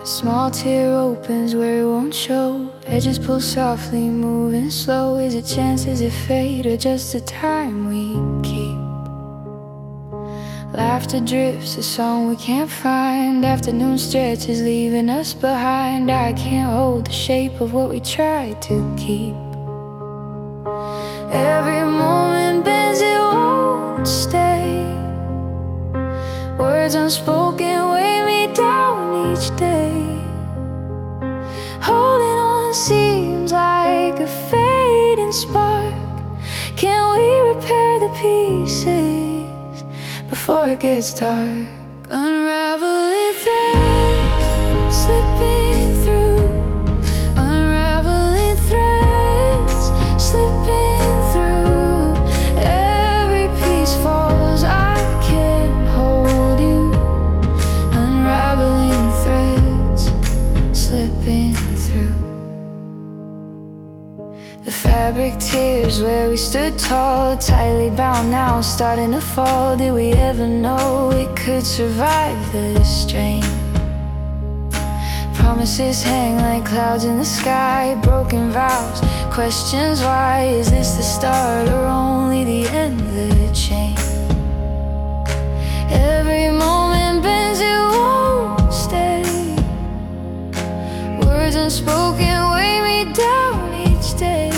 A small tear opens where it won't show. Edges pull softly, moving slow. Is it chance, is it fate, or just the time we keep? Laughter drifts, a song we can't find. Afternoon stretches, leaving us behind. I can't hold the shape of what we tried to keep. Every moment bends, it won't stay. Words unspoken weigh me down each day. Holding on seems like a fading spark. Can we repair the pieces before it gets dark? Unraveling threads, slipping through. Unraveling threads, slipping through. Every piece falls, I can't hold you. Unraveling threads, slipping through. The fabric tears where we stood tall, tightly bound now, starting to fall. Did we ever know we could survive the strain? Promises hang like clouds in the sky, broken vows, questions why. Is this the start or only the end of the chain? Every moment bends, it won't stay. Words unspoken weigh me down each day.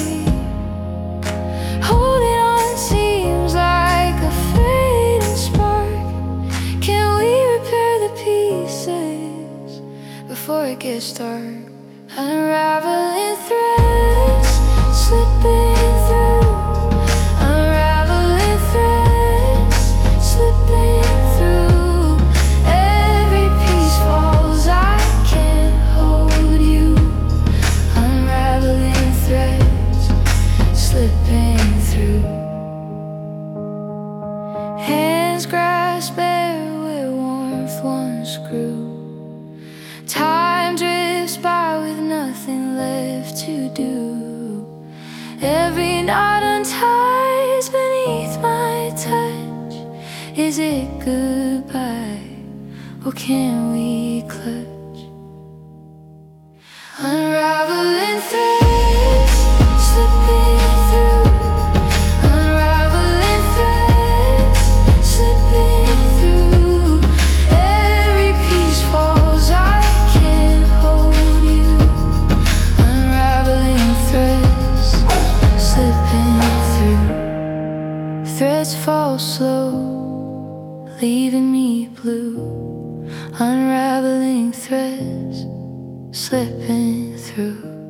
Holding on seems like a fading spark. Can we repair the pieces before it gets dark? Unraveling threads, slipping through. Unraveling threads, slipping through. Every piece falls, I can't hold you. Unraveling threads, slipping through. Hands grasp air where warmth once grew. Time drifts by with nothing left to do. Every knot unties beneath my touch. Is it goodbye, or can we clutch? Unraveling threads, slipping through. Unraveling threads, slipping through. Every piece falls, I can't hold you. Unraveling threads, slipping through. Threads fall slow, leaving me blue. Unraveling threads, slipping through.